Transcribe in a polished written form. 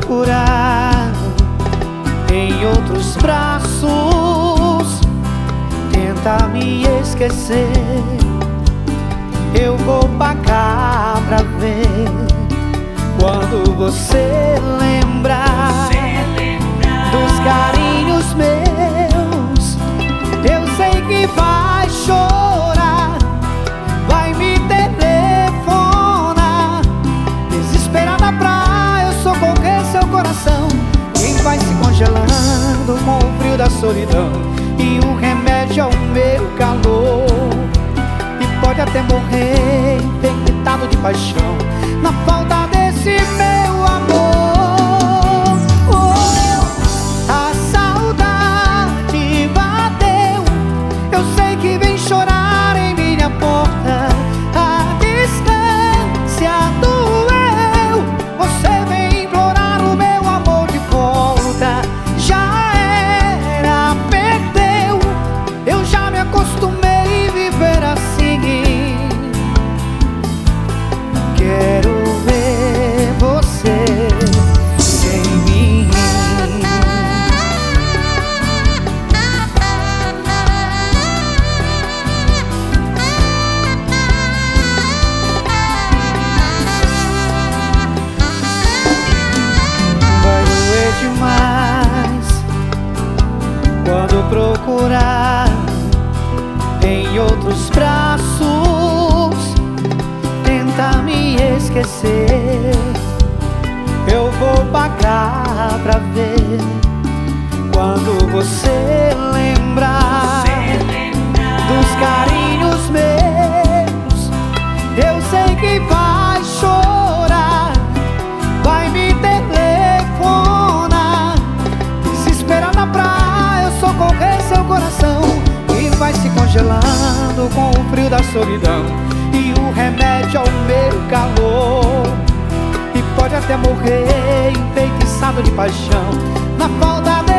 procurar em outros braços, tenta me esquecer, eu vou pagar pra ver. Quando você lembrar dos carinhos meus, eu sei que vai chorar, vai me telefonar, desesperada pra eu socorrer seu coração. Quem vai se congelando com o frio da solidão, e o remédio é o meu calor. E pode até morrer infectado de paixão na falta desse meu amor. A saudade bateu, eu sei que vem chorar em minha porta. A distância doeu, você vem implorar o meu amor de volta. Já era, perdeu, eu já me acostumei a viver assim. Quero ver você sem mim. Vai doer demais quando procurar em outros braços, tenta me esquecer, eu vou pagar pra ver. Quando você lembrar dos carinhos meus, eu sei que vai chorar, vai me telefonar, desesperada pra eu socorrer seu coração. E vai se congelando com o frio da solidão, e o remédio é o meu calor. E pode até morrer enfeitiçado de paixão na falta de